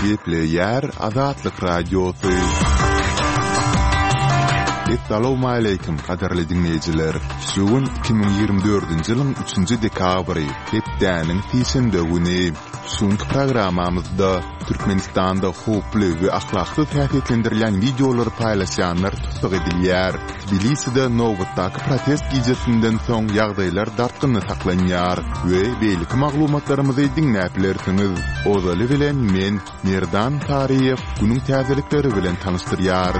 Geple yer Azatlyk Radiosu. Assalamu alaykum qadarly dinleyijiler. Şugun 2024-nji ýylyň 3-nji dekabry, hepdäniň tisinde güni. Şuňky programamyzda Türkmenistanda hoply we ahlakly tähdidlendirilen videolar paýlaşanlar tutsak edilýär. Tbiliside nowbatdaky protest gijesinden soň ýagdaýlar dartgyny saklanýar we beýlik maglumatlarymyzy dinläplersiňiz. Ozaly bilen men Merdan Tariýew günüň täzelikleri bilen tanystyryaryn.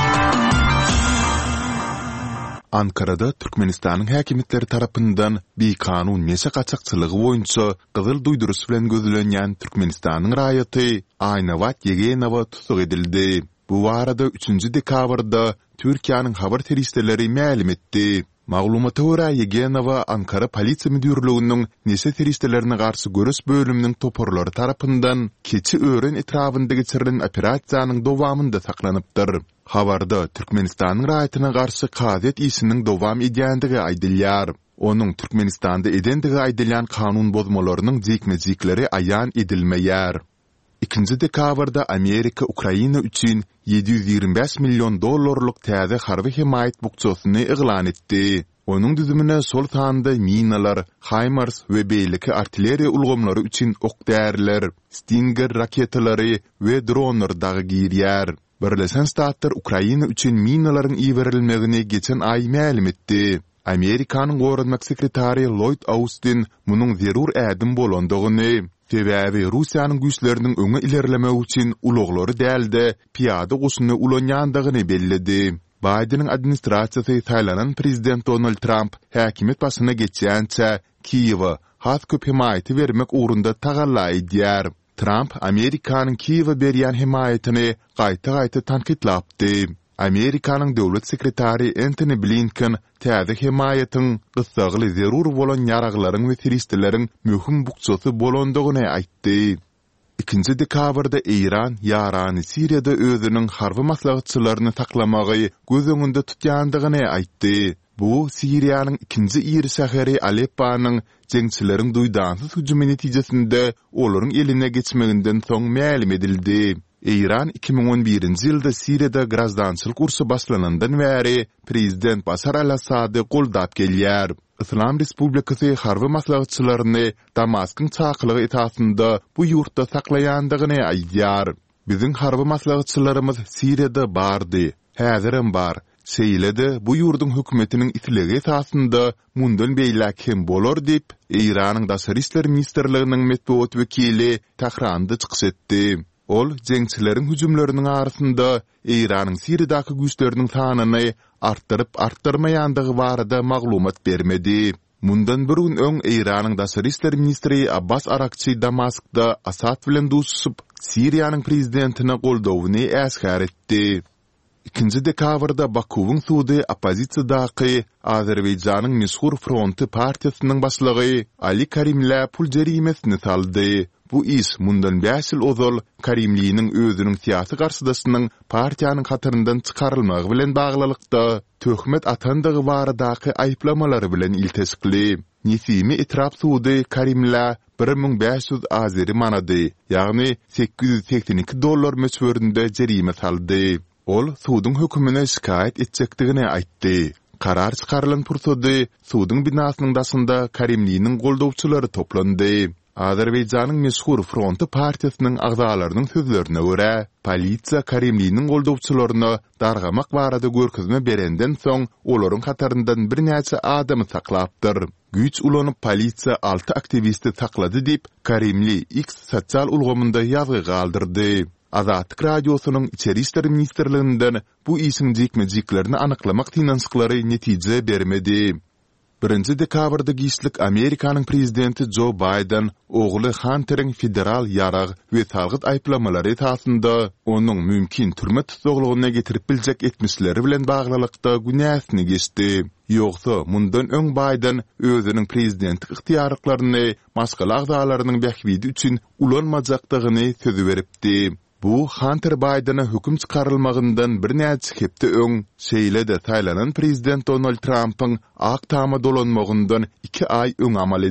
Ankara'da Türkmenistanyň häkimetleri tarapyndan bir kanun meşe kaçakçylygy boýunça gyzyl duýdurus bilen gözlenýän Türkmenistanyň raýaty Ayna Wat Yegenowa tutsak edildi. Bu arada 3-nji dekabrda Türkiýanyň habar teristleri ma'lum etdi. Maglumata görä Yegenowa Ankara polisiýa müdürliginiň nese teristlerine garşy görüş bölüminiň toporlary tarapyndan keçi ören etrafynda geçirilen operasiýanyň dowamynda saklanypdyr. Habarda Türkmenistanyň raýatyna garşy Kazet isiniň dowam edýändigi aýdylýar. Onuň Türkmenistanda edendigi aýdylýan kanun bozmalarynyň jekmejikleri aýan edilmeýär. 2-nji dekabrda Amerika Ukraina üçin $725 milyon täze harby himayet bukçasyny eglan etdi. Onuň düzümine sol tanda minalar, HIMARS we beýleki artilleriýa ulgamlary üçin okdärler, Stinger raketalary we dronlar dagy girýär. Birleşen Ştatlar Ukraina üçin minalaryň iberilmegini geçen ay ma'lum etdi. Amerikanyň gorunmak sekretary Lloyd Austin munyň zerur ädim bolandygyny, sebäbi Russiýanyň güýçleriniň öňe ilerlemek üçin ulaglary dälde piýada goşuny ulanýandygyny bellidi. Bidenin administrasiýasy taýlanan prezident Donald Trump häkimet başyna geçýänçe Kiýewa has köp himaýety bermek ugrunda tagalla edýär. Trump Amerikanyň Kiýewa berýän himayetini gaýta tanqidlapdy. Amerikanyň döwlet sekretary Antony Blinken täze himayetin gysgaly zerur bolan ýaraglaryň we teristleriniň möhüm bukçasy bolandygyny aýtdy. 2-nji dekabrda Iran ýarany Siriýada özüniň harby maslahatçylaryny taklamagy göz öňünde tutýandygyny aýtdy. Bu Siriýanyň 2-nji ýeri şäheri Aleppanyň jeňçileriň duýdansy hüjümi netijesinde olaryň eline geçmeginden soň ma'lum edildi. Iran 2011-nji ýylda Siriýada grazdançylyk ursy başlanandan bäri prezident Bashar al-Assady goldap gelýär. İslam Respublikasy harby maslahatçylaryny Damaskyň çakylygy etasynda bu ýurtda saklaýandygyny aýdýar. Biziň harby maslahatçylarymyz Siriýada bardy, häzirim bar. Seýlede bu ýurdun hökümetiniň itligi esasynda mundan beýlek hem bolar dip Iranyň Daşary işler ministrliginiň medeniýet wekili Tahranda çykyş etdi. Ol jeňçileriň hüjümleriniň arasynda Iranyň Siriýadaky güýçleriniň sanyny artdyrmaýandygy barada maglumat bermedi. Mundan bir gün öň Iranyň Daşary işler ministri Abbas Arakçy Damaskda Asad bilen duşup Siriýanyň prezidentine goldawyny äsgär etdi. 2-nji dekabrda Bakuwyň sudy opozisiýadaky Azerbaýjanyň meşhur Fronty partiýasynyň başlygy Ali Karimle pul jerimesini saldy. Bu iş mundan 5 ýyl ozal Karimliýiniň özüniň siýasy garşydaşynyň partiýanyň hatyryndan çykarylmagy bilen baglylykda töhmet atandygy baradaky aýplamalary bilen iltesikli. Nesimi etrap sudy Karimle 1500 azeri manady, ýagny $882 meçhöründe jerime saldy. Ol sudyň hökümine şikayet etjekdigini aýtdy. Karar çykarylan pursady sudyň binasynyň daşynda Karimliýiniň goldawçylary toplandy. Azerbaýjanyň meşhur Fronty partiýasynyň agzalarynyň sözlerine görä, polisiýa Karimliýiniň goldawçylaryna dargamak barada görkezme berenden soň olaryň hataryndan bir näçe adamy saklapdyr. Güýç ulanyp polisiýa 6 aktivisti saklady dip Karimli X sosial ulgamynda ýazgy galdyrdy. Azatlyk radiosynyň içeri işler ministrliginden bu işin jekmejiklerini anyklamak tinançyklary netije bermedi. 1-nji dekabrda giýişlik Amerikanyň prezidenti Joe Biden ogly Hunter'iň federal ýarag we salgyt aýplamalary esasynda onuň mümkin türme tutuklugyna getirip biljek etmişleri bilen baglylykda günäsini geçdi. Ýogsa mundan öň Biden özüniň prezidentlik ihtiýarlyklaryny maskala agzalarynyň bähbidi üçin ulanmajakdygyny sözi beripdi. Bu Hunter Biden'a hüküm çıkarılmagyndan bir näçe hepde öň şeýlede taýlanan prezident Donald Trump'yň ak tama dolanmagyndan 2 ay öň amal